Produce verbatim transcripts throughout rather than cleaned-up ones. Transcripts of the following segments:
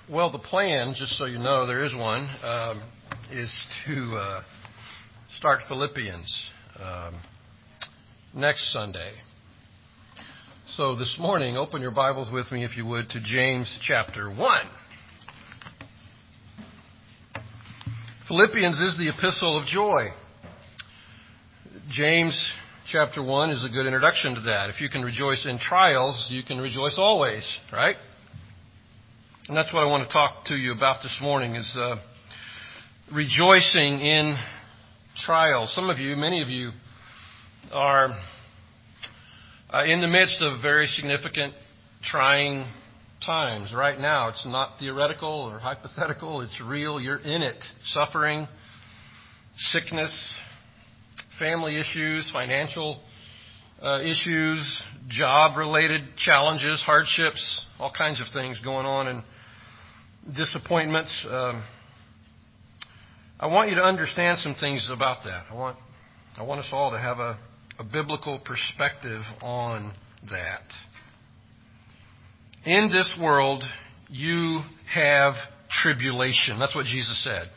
Well, the plan, just so you know, there is one, um, is to uh, start Philippians um, next Sunday. So this morning, open your Bibles with me, if you would, to James chapter one. Philippians is the epistle of joy. James chapter one is a good introduction to that. If you can rejoice in trials, you can rejoice always, right? And that's what I want to talk to you about this morning is uh, rejoicing in trials. Some of you, many of you, are uh, in the midst of very significant, trying times. Right now, it's not theoretical or hypothetical. It's real. You're in it. Suffering, sickness, family issues, financial uh, issues, job-related challenges, hardships, all kinds of things going on, and disappointments. Um, I want you to understand some things about that. I want I want us all to have a, a biblical perspective on that. In this world, you have tribulation. That's what Jesus said.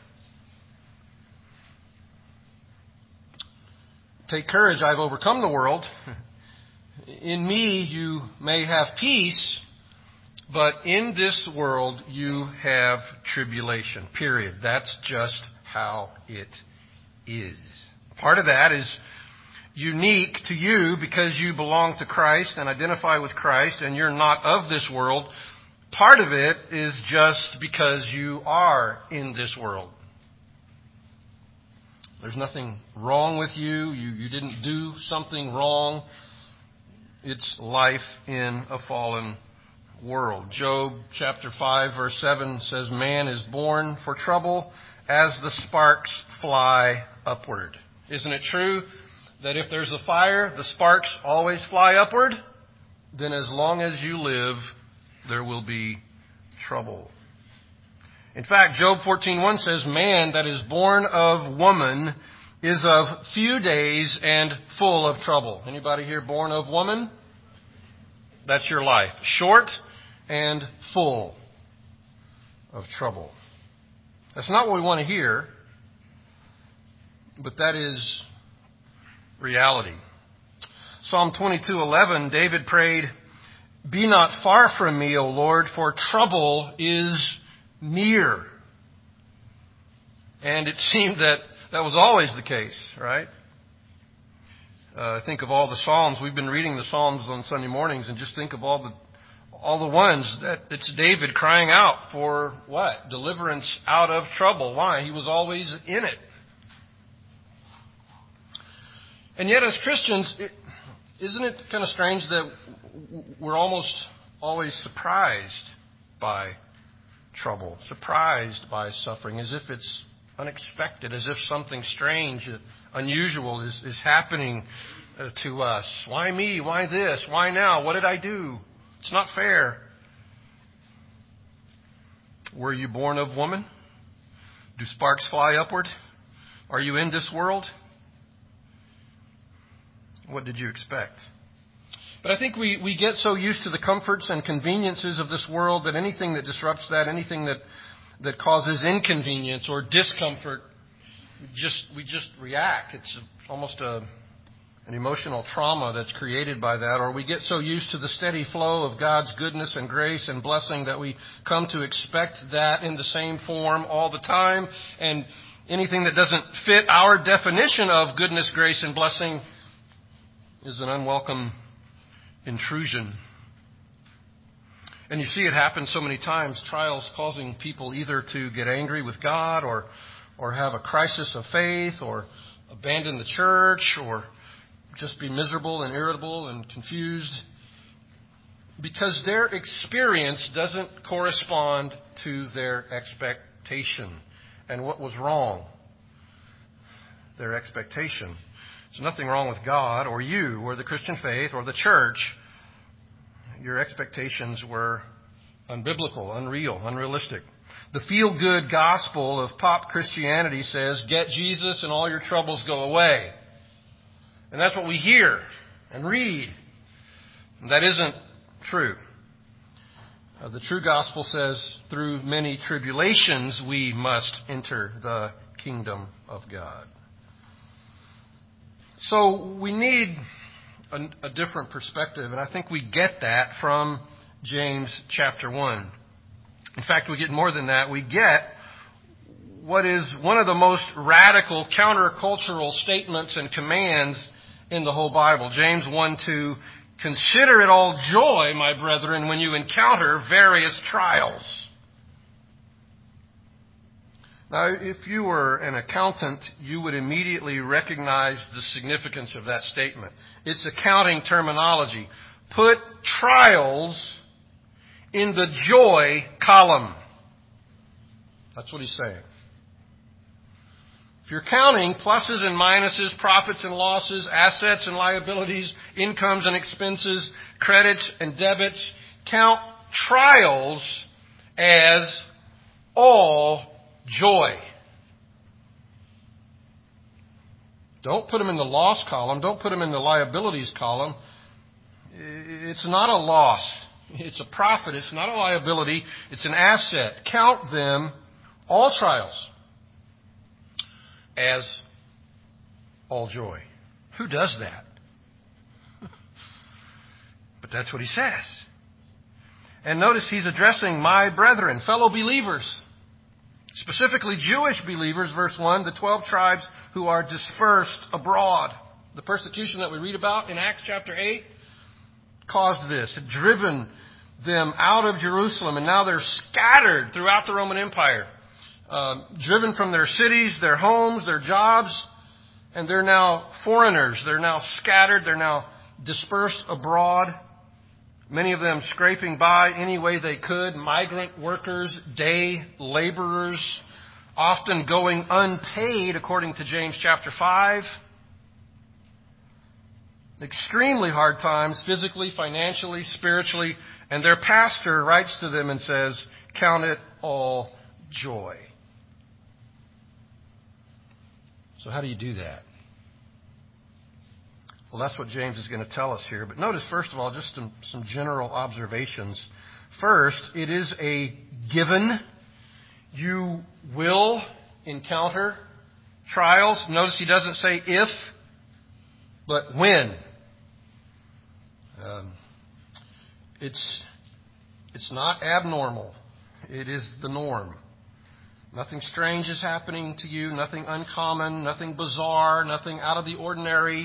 Take courage, I've overcome the world. In me you may have peace, but in this world you have tribulation, period. That's just how it is. Part of that is unique to you because you belong to Christ and identify with Christ and you're not of this world. Part of it is just because you are in this world. There's nothing wrong with you. You, you didn't do something wrong. It's life in a fallen world. Job chapter five verse seven says, man is born for trouble as the sparks fly upward. Isn't it true that if there's a fire, the sparks always fly upward? Then as long as you live, there will be trouble. In fact, Job fourteen one says, man that is born of woman is of few days and full of trouble. Anybody here born of woman? That's your life. Short and full of trouble. That's not what we want to hear, but that is reality. Psalm twenty-two eleven, David prayed, be not far from me, O Lord, for trouble is near. And it seemed that that was always the case, right? Uh, think of all the Psalms. We've been reading the Psalms on Sunday mornings, and just think of all the all the ones that it's David crying out for what? Deliverance out of trouble. Why? He was always in it. And yet as Christians, it, isn't it kind of strange that we're almost always surprised by trouble, surprised by suffering, as if it's unexpected, as if something strange, unusual is, is happening uh, to us. Why me? Why this? Why now? What did I do? It's not fair. Were you born of woman? Do sparks fly upward? Are you in this world? What did you expect? But I think we, we get so used to the comforts and conveniences of this world that anything that disrupts that, anything that, that causes inconvenience or discomfort, we just we just react. It's almost a, an emotional trauma that's created by that. Or we get so used to the steady flow of God's goodness and grace and blessing that we come to expect that in the same form all the time. And anything that doesn't fit our definition of goodness, grace, and blessing is an unwelcome intrusion. And you see it happen so many times, trials causing people either to get angry with God or or have a crisis of faith or abandon the church or just be miserable and irritable and confused because their experience doesn't correspond to their expectation. And what was wrong? Their expectation. There's nothing wrong with God or you or the Christian faith or the church. Your expectations were unbiblical, unreal, unrealistic. The feel-good gospel of pop Christianity says, get Jesus and all your troubles go away. And that's what we hear and read. And that isn't true. Uh, the true gospel says, through many tribulations we must enter the kingdom of God. So we need a, a different perspective, and I think we get that from James chapter one. In fact, we get more than that. We get what is one of the most radical countercultural statements and commands in the whole Bible. James one two, consider it all joy, my brethren, when you encounter various trials. Now, if you were an accountant, you would immediately recognize the significance of that statement. It's accounting terminology. Put trials in the joy column. That's what he's saying. If you're counting pluses and minuses, profits and losses, assets and liabilities, incomes and expenses, credits and debits, count trials as all joy. Don't put them in the loss column. Don't put them in the liabilities column. It's not a loss. It's a profit. It's not a liability. It's an asset. Count them, all trials, as all joy. Who does that? But that's what he says. And notice he's addressing my brethren, fellow believers. Specifically Jewish believers, verse one, the twelve tribes who are dispersed abroad. The persecution that we read about in Acts chapter eight caused this, had driven them out of Jerusalem, and now they're scattered throughout the Roman Empire. Uh, driven from their cities, their homes, their jobs, and they're now foreigners. They're now scattered. They're now dispersed abroad. Many of them scraping by any way they could. Migrant workers, day laborers, often going unpaid, according to James chapter five. Extremely hard times, physically, financially, spiritually. And their pastor writes to them and says, count it all joy. So how do you do that? Well, that's what James is going to tell us here. But notice, first of all, just some, some general observations. First, it is a given. You will encounter trials. Notice he doesn't say if, but when. Um, it's, it's not abnormal. It is the norm. Nothing strange is happening to you, nothing uncommon, nothing bizarre, nothing out of the ordinary.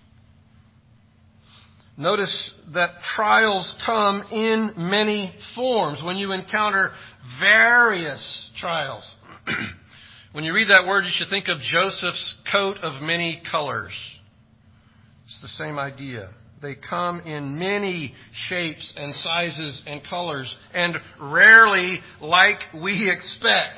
Notice that trials come in many forms. When you encounter various trials. When you read that word, you should think of Joseph's coat of many colors. It's the same idea. They come in many shapes and sizes and colors, and rarely like we expect.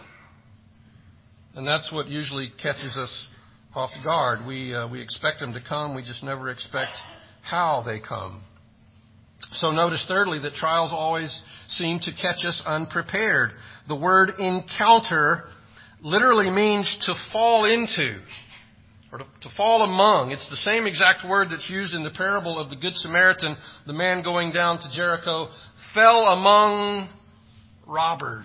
And that's what usually catches us off guard. We uh, we expect them to come. We just never expect how they come. So notice thirdly that trials always seem to catch us unprepared. The word encounter literally means to fall into or to, to fall among. It's the same exact word that's used in the parable of the Good Samaritan. The man going down to Jericho fell among robbers.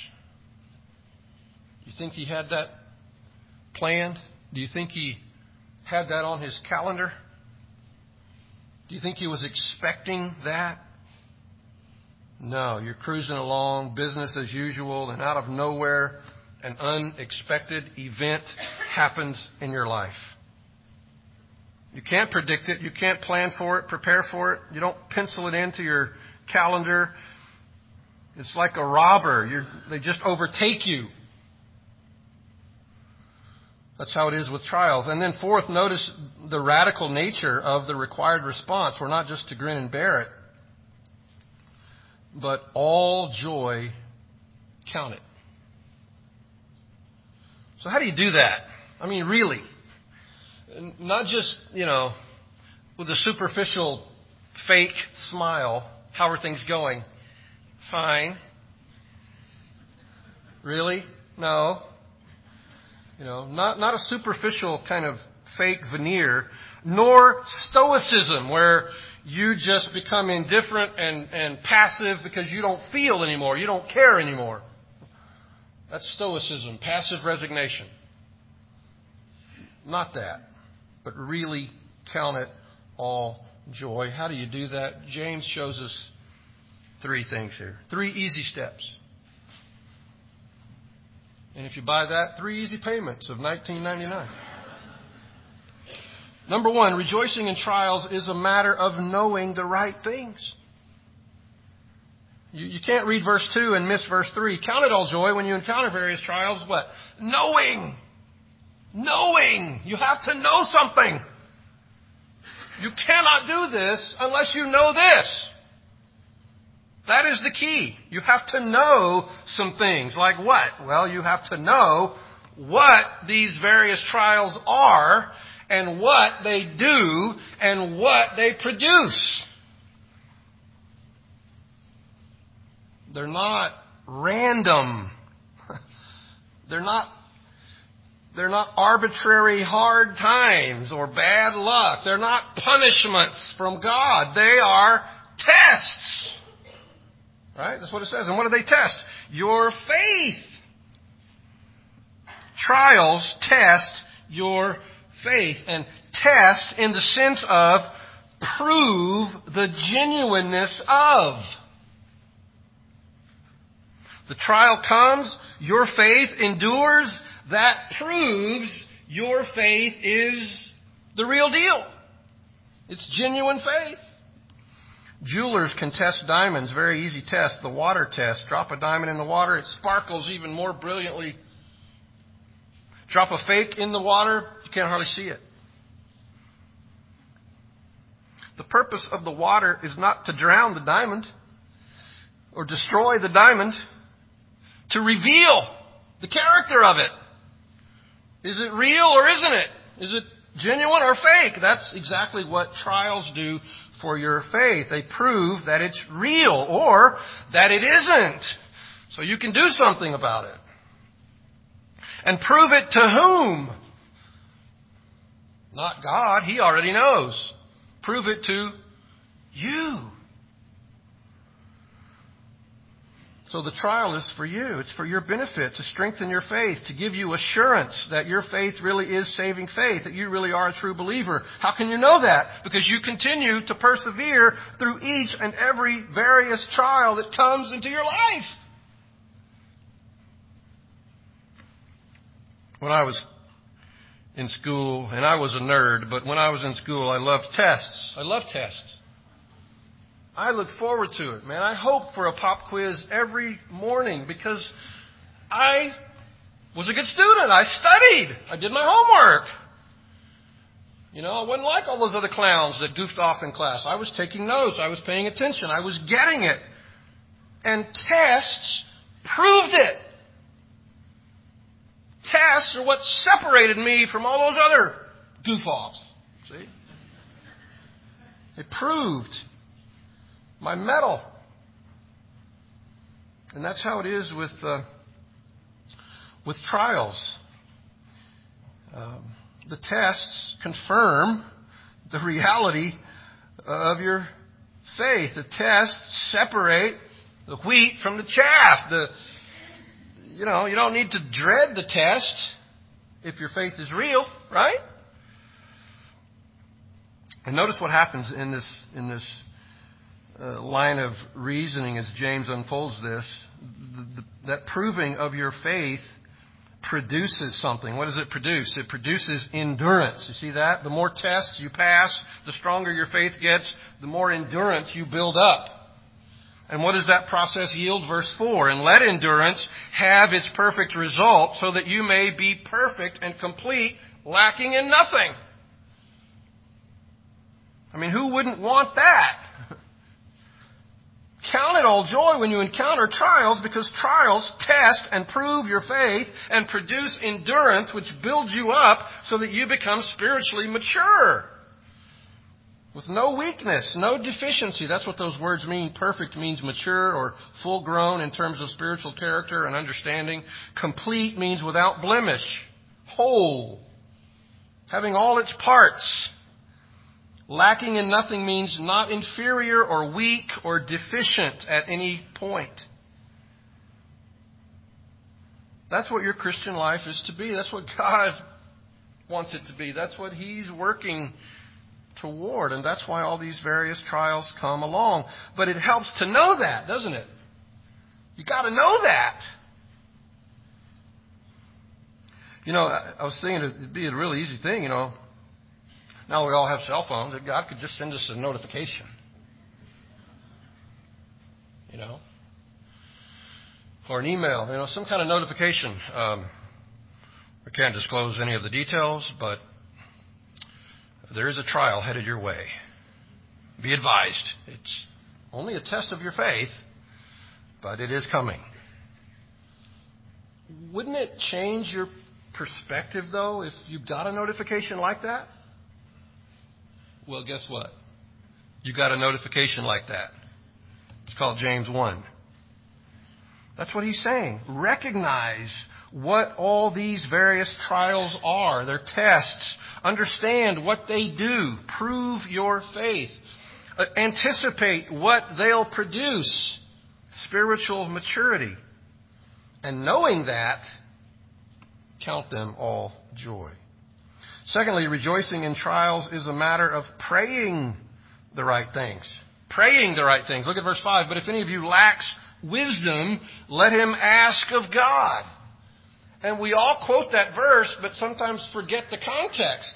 You think he had that planned? Do you think he had that on his calendar? Do you think he was expecting that? No, you're cruising along, business as usual, and out of nowhere, an unexpected event happens in your life. You can't predict it. You can't plan for it, prepare for it. You don't pencil it into your calendar. It's like a robber. You're, they just overtake you. That's how it is with trials. And then fourth, notice the radical nature of the required response. We're not just to grin and bear it, but all joy, count it. So how do you do that? I mean, really. Not just, you know, with a superficial, fake smile. How are things going? Fine. Really? No. You know, not, not a superficial kind of fake veneer, nor stoicism where you just become indifferent and, and passive because you don't feel anymore. You don't care anymore. That's stoicism, passive resignation. Not that, but really count it all joy. How do you do that? James shows us three things here. Three easy steps. And if you buy that, three easy payments of nineteen ninety-nine. Number one, rejoicing in trials is a matter of knowing the right things. You, you can't read verse two and miss verse three. Count it all joy when you encounter various trials. What? Knowing. Knowing. You have to know something. You cannot do this unless you know this. That is the key. You have to know some things. Like what? Well, you have to know what these various trials are and what they do and what they produce. They're not random. They're not They're not arbitrary hard times or bad luck. They're not punishments from God. They are tests. Right? That's what it says. And what do they test? Your faith. Trials test your faith. And test in the sense of prove the genuineness of. The trial comes, your faith endures. That proves your faith is the real deal. It's genuine faith. Jewelers can test diamonds. Very easy test. The water test. Drop a diamond in the water. It sparkles even more brilliantly. Drop a fake in the water. You can't hardly see it. The purpose of the water is not to drown the diamond or destroy the diamond. To reveal the character of it. Is it real or isn't it? Is it genuine or fake? That's exactly what trials do for your faith. They prove that it's real or that it isn't. So you can do something about it. And prove it to whom? Not God. He already knows. Prove it to you. So the trial is for you. It's for your benefit, to strengthen your faith, to give you assurance that your faith really is saving faith, that you really are a true believer. How can you know that? Because you continue to persevere through each and every various trial that comes into your life. When I was in school, and I was a nerd, but when I was in school, I loved tests. I love tests. I look forward to it, man. I hope for a pop quiz every morning because I was a good student. I studied. I did my homework. You know, I wasn't like all those other clowns that goofed off in class. I was taking notes. I was paying attention. I was getting it. And tests proved it. Tests are what separated me from all those other goof-offs. See? They proved my mettle. And that's how it is with uh, with trials. Um, the tests confirm the reality of your faith. The tests separate the wheat from the chaff. The you know you don't need to dread the test if your faith is real, right? And notice what happens in this in this. Uh, line of reasoning as James unfolds this, the, the, that proving of your faith produces something. What does it produce? It produces endurance. You see that? The more tests you pass, the stronger your faith gets, the more endurance you build up. And what does that process yield? Verse four, and let endurance have its perfect result so that you may be perfect and complete, lacking in nothing. I mean, who wouldn't want that? Count it all joy when you encounter trials, because trials test and prove your faith and produce endurance, which builds you up so that you become spiritually mature. With no weakness, no deficiency. That's what those words mean. Perfect means mature or full grown in terms of spiritual character and understanding. Complete means without blemish, whole, having all its parts Lacking in nothing means not inferior or weak or deficient at any point. That's what your Christian life is to be. That's what God wants it to be. That's what He's working toward. And that's why all these various trials come along. But it helps to know that, doesn't it? You got to know that. You know, I was thinking it'd be a really easy thing, you know. Now we all have cell phones, that God could just send us a notification. You know? Or an email, you know, some kind of notification. Um, I can't disclose any of the details, but there is a trial headed your way. Be advised. It's only a test of your faith, but it is coming. Wouldn't it change your perspective, though, if you got a notification like that? Well, guess what? You got a notification like that. It's called James one. That's what he's saying. Recognize what all these various trials are. They're tests. Understand what they do. Prove your faith. Uh, anticipate what they'll produce. Spiritual maturity. And knowing that, count them all joy. Secondly, rejoicing in trials is a matter of praying the right things. Praying the right things. Look at verse five. But if any of you lacks wisdom, let him ask of God. And we all quote that verse, but sometimes forget the context.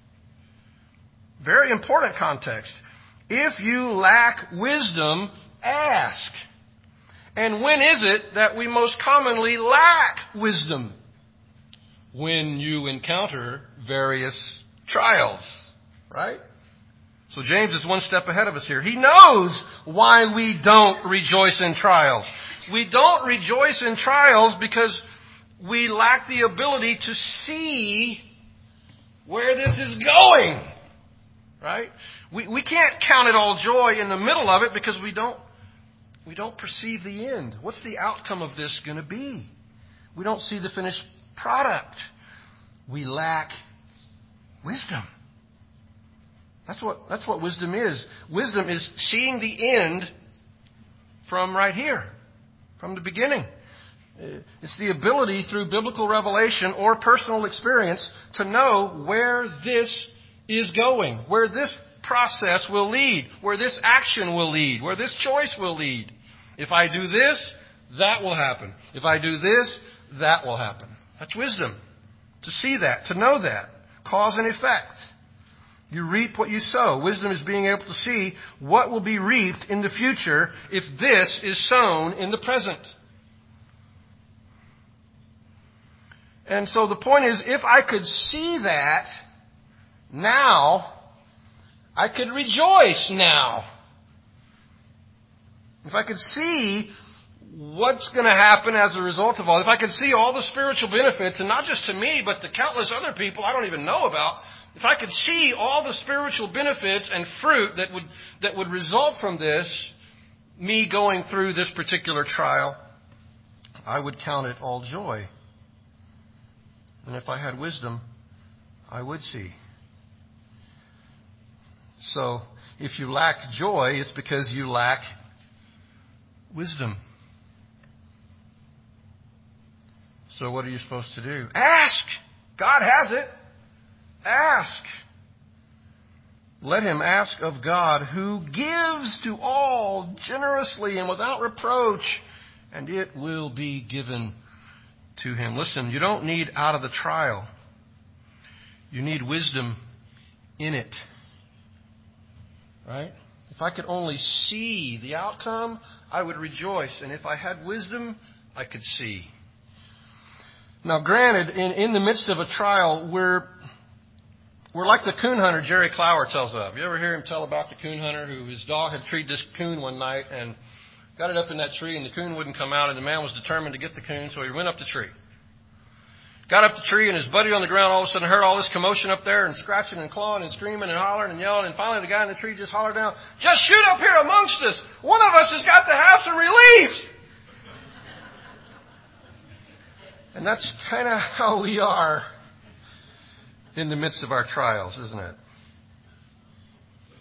Very important context. If you lack wisdom, ask. And when is it that we most commonly lack wisdom? When you encounter various trials, right? So James is one step ahead of us here. He knows why we don't rejoice in trials. We don't rejoice in trials because we lack the ability to see where this is going, right? We we can't count it all joy in the middle of it because we don't we don't perceive the end. What's the outcome of this going to be? We don't see the finished product. We lack wisdom. That's what, that's what wisdom is. Wisdom is seeing the end from right here, from the beginning. It's the ability through biblical revelation or personal experience to know where this is going, where this process will lead, where this action will lead, where this choice will lead. If I do this, that will happen. If I do this, that will happen. That's wisdom. To see that, to know that. Cause and effect. You reap what you sow. Wisdom is being able to see what will be reaped in the future if this is sown in the present. And so the point is, if I could see that now, I could rejoice now. If I could see what's going to happen as a result of all, if I could see all the spiritual benefits, and not just to me, but to countless other people I don't even know about, if I could see all the spiritual benefits and fruit that would that would result from this, me going through this particular trial, I would count it all joy. And if I had wisdom, I would see. So, if you lack joy, it's because you lack wisdom. So what are you supposed to do? Ask! God has it. Ask. Let him ask of God, who gives to all generously and without reproach, and it will be given to him. Listen, you don't need out of the trial. You need wisdom in it. Right? If I could only see the outcome, I would rejoice. And if I had wisdom, I could see. Now, granted, in, in the midst of a trial, we're we're like the coon hunter Jerry Clower tells of. You ever hear him tell about the coon hunter who his dog had treed this coon one night and got it up in that tree, and the coon wouldn't come out, and the man was determined to get the coon, so he went up the tree. Got up the tree, and his buddy on the ground all of a sudden heard all this commotion up there and scratching and clawing and screaming and hollering and yelling, and finally the guy in the tree just hollered down, "Just shoot up here amongst us. One of us has got to have some relief." And that's kind of how we are in the midst of our trials, isn't it?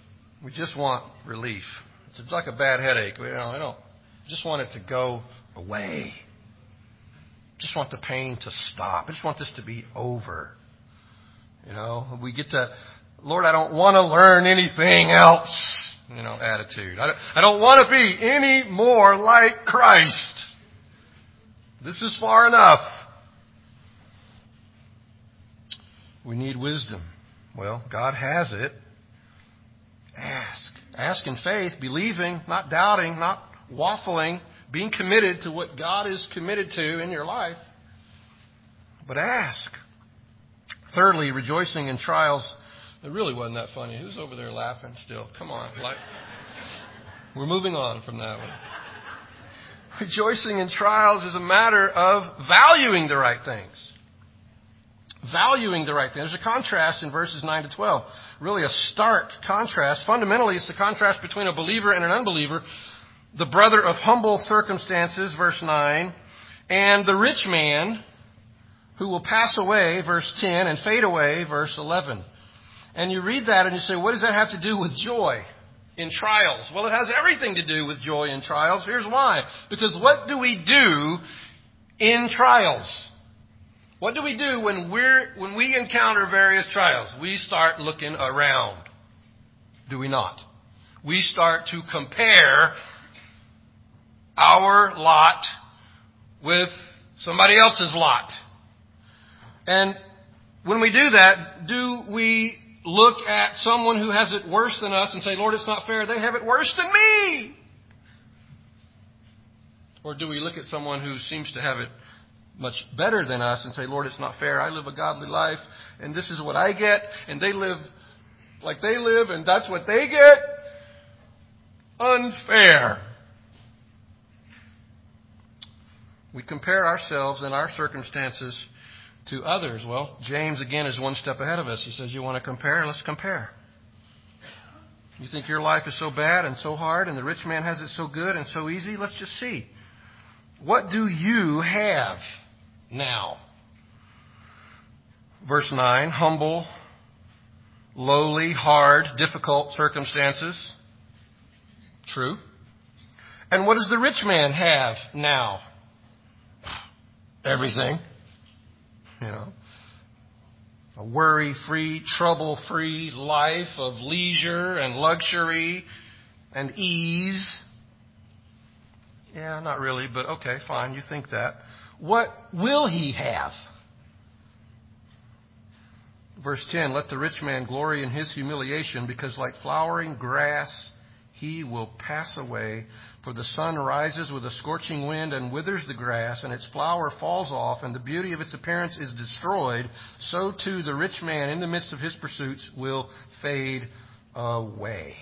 We just want relief. It's like a bad headache. We don't, I don't just want it to go away. Just want the pain to stop. I just want this to be over. You know, we get that, Lord, I don't want to learn anything else, you know, attitude. I don't, I don't want to be any more like Christ. This is far enough. We need wisdom. Well, God has it. Ask. Ask in faith, believing, not doubting, not waffling, being committed to what God is committed to in your life. But ask. Thirdly, rejoicing in trials. It really wasn't that funny. Who's over there laughing still? Come on. Like, we're moving on from that one. Rejoicing in trials is a matter of valuing the right things. Valuing the right things. There's a contrast in verses nine to twelve. Really a stark contrast. Fundamentally, it's the contrast between a believer and an unbeliever. The brother of humble circumstances, verse nine, and the rich man who will pass away, verse ten, and fade away, verse eleven. And you read that and you say, what does that have to do with joy in trials? Well, it has everything to do with joy in trials. Here's why. Because what do we do in trials? What do we do when we're when we encounter various trials? We start looking around. Do we not? We start to compare our lot with somebody else's lot. And when we do that, do we look at someone who has it worse than us and say, Lord, it's not fair. They have it worse than me. Or do we look at someone who seems to have it much better than us and say, Lord, it's not fair. I live a godly life, and this is what I get, and they live like they live, and that's what they get? Unfair. We compare ourselves and our circumstances to others. Well, James, again, is one step ahead of us. He says, you want to compare? Let's compare. You think your life is so bad and so hard, and the rich man has it so good and so easy? Let's just see. What do you have now? Verse nine, humble, lowly, hard, difficult circumstances. True. And what does the rich man have now? Everything. You know, a worry-free, trouble-free life of leisure and luxury and ease. Yeah, not really, but okay, fine, you think that. What will he have? Verse ten, let the rich man glory in his humiliation, because like flowering grass he will pass away. For the sun rises with a scorching wind and withers the grass, and its flower falls off, and the beauty of its appearance is destroyed. So too the rich man in the midst of his pursuits will fade away.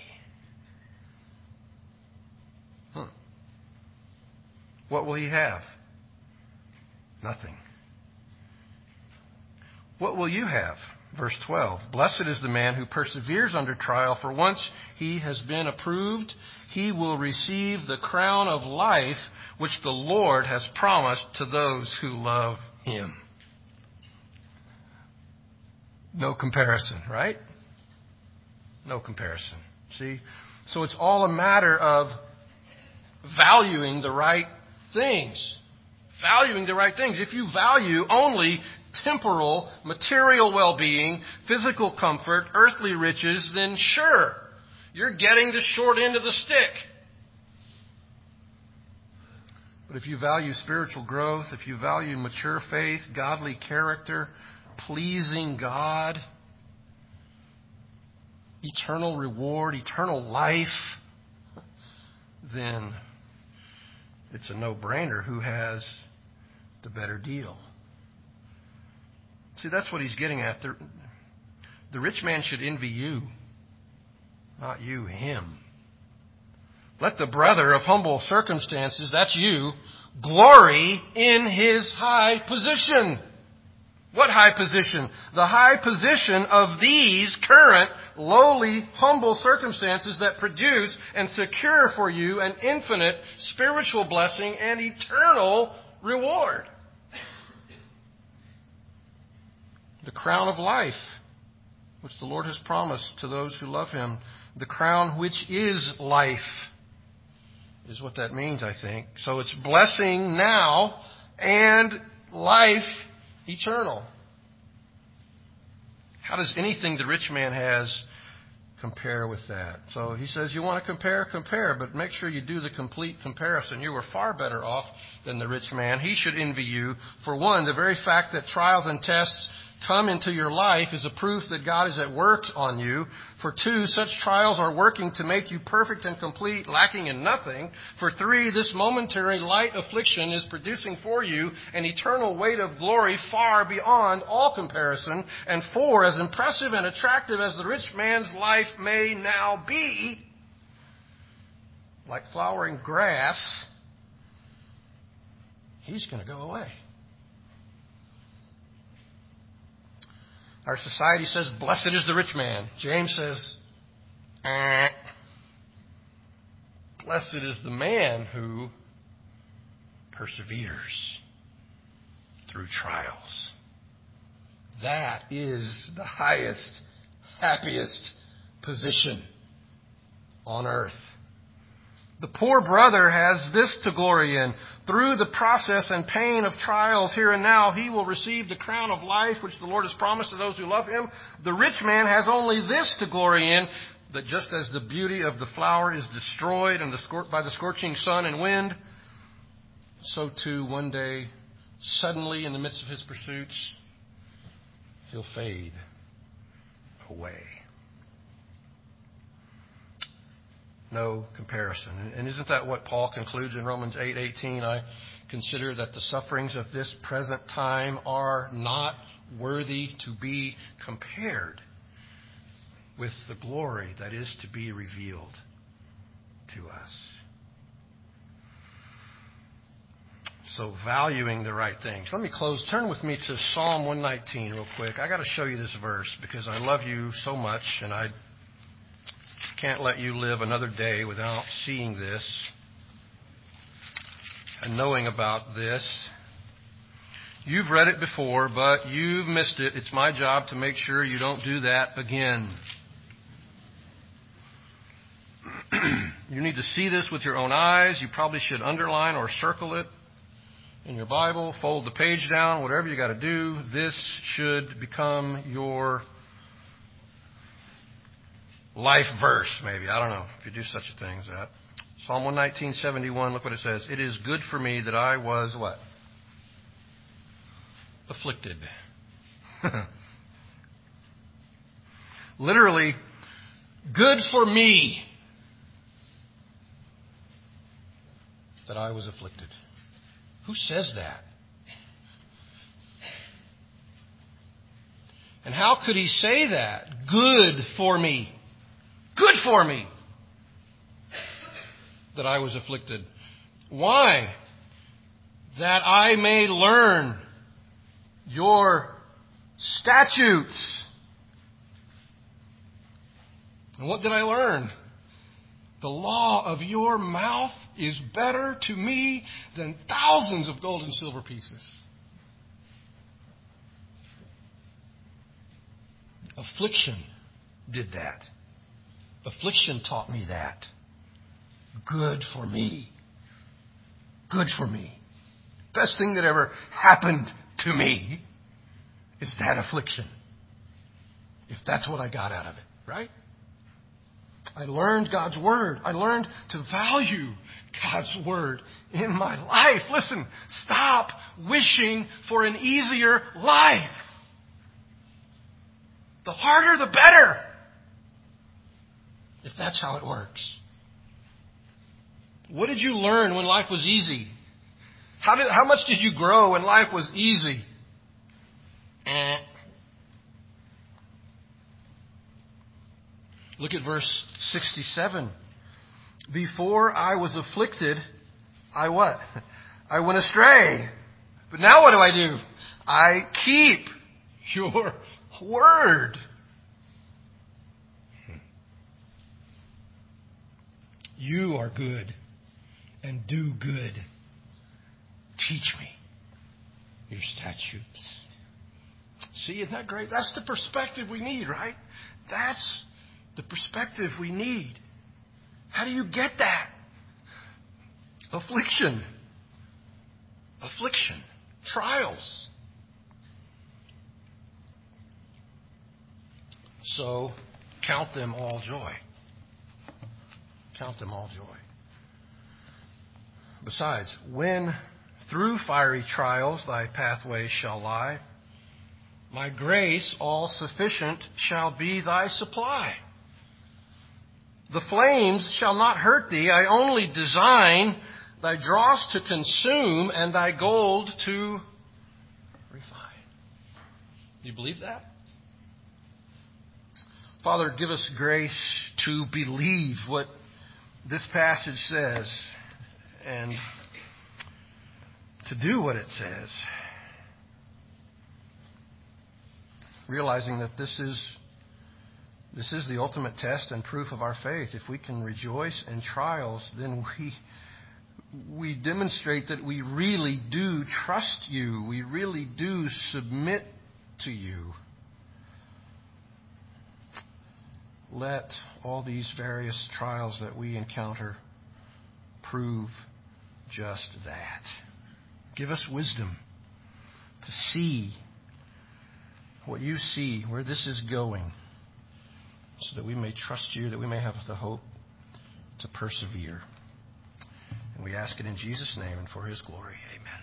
Huh. What will he have? Nothing. What will you have? Verse twelve, blessed is the man who perseveres under trial, for once he has been approved, he will receive the crown of life which the Lord has promised to those who love him. No comparison, right? No comparison. See? So it's all a matter of valuing the right things. Valuing the right things. If you value only temporal, material well-being, physical comfort, earthly riches, then sure, you're getting the short end of the stick. But if you value spiritual growth, if you value mature faith, godly character, pleasing God, eternal reward, eternal life, then it's a no-brainer who has the better deal. See, that's what he's getting at. The, the rich man should envy you, not you him. Let the brother of humble circumstances, that's you, glory in his high position. What high position? The high position of these current, lowly, humble circumstances that produce and secure for you an infinite spiritual blessing and eternal reward. The crown of life. which the Lord has promised to those who love him. The crown which is life is what that means, I think. So it's blessing now and life eternal. How does anything the rich man has compare with that? So he says, you want to compare, compare, but make sure you do the complete comparison. You were far better off than the rich man. He should envy you. For one, the very fact that trials and tests come into your life is a proof that God is at work on you. For two, such trials are working to make you perfect and complete, lacking in nothing. For three, this momentary light affliction is producing for you an eternal weight of glory far beyond all comparison. And four, as impressive and attractive as the rich man's life may now be, like flowering grass, he's going to go away. Our society says, blessed is the rich man. James says, eh. Blessed is the man who perseveres through trials. That is the highest, happiest position on earth. The poor brother has this to glory in. Through the process and pain of trials here and now, he will receive the crown of life which the Lord has promised to those who love him. The rich man has only this to glory in, that just as the beauty of the flower is destroyed and the scor- by the scorching sun and wind, so too one day, suddenly in the midst of his pursuits, he'll fade away. No comparison. And isn't that what Paul concludes in Romans eight eighteen? I consider that the sufferings of this present time are not worthy to be compared with the glory that is to be revealed to us. So valuing the right things. Let me close. Turn with me to Psalm one nineteen real quick. I got to show you this verse because I love you so much and I can't let you live another day without seeing this and knowing about this. You've read it before, but you've missed it. It's my job to make sure you don't do that again. You need to see this with your own eyes. You probably should underline or circle it in your Bible, fold the page down, whatever you got to do. This should become your life verse, maybe. I don't know if you do such a thing as that. Psalm one nineteen, seventy-one, look what it says. It is good for me that I was what? Afflicted. Literally, good for me that I was afflicted. Who says that? And how could he say that? Good for me. Good for me that I was afflicted. Why? That I may learn your statutes. And what did I learn? The law of your mouth is better to me than thousands of gold and silver pieces. Affliction did that. Affliction taught me that. Good for me. Good for me. Best thing that ever happened to me is that affliction. If that's what I got out of it, right? I learned God's Word. I learned to value God's Word in my life. Listen, stop wishing for an easier life. The harder, the better. If that's how it works. What did you learn when life was easy? How did, how much did you grow when life was easy? Eh. Look at verse sixty-seven. Before I was afflicted, I what? I went astray. But now what do I do? I keep your word. You are good and do good. Teach me your statutes. See, isn't that great? That's the perspective we need, right? That's the perspective we need. How do you get that? Affliction. Affliction. Trials. So, count them all joy. Count them all joy. Besides, when through fiery trials thy pathway shall lie, my grace all sufficient shall be thy supply. The flames shall not hurt thee, I only design thy dross to consume and thy gold to refine. You believe that? Father, give us grace to believe what this passage says and to do what it says. Realizing that this is this is the ultimate test and proof of our faith. If we can rejoice in trials, then we we demonstrate that we really do trust you. We really do submit to you. Let all these various trials that we encounter prove just that. Give us wisdom to see what you see, where this is going, so that we may trust you, that we may have the hope to persevere. And we ask it in Jesus' name and for his glory. Amen.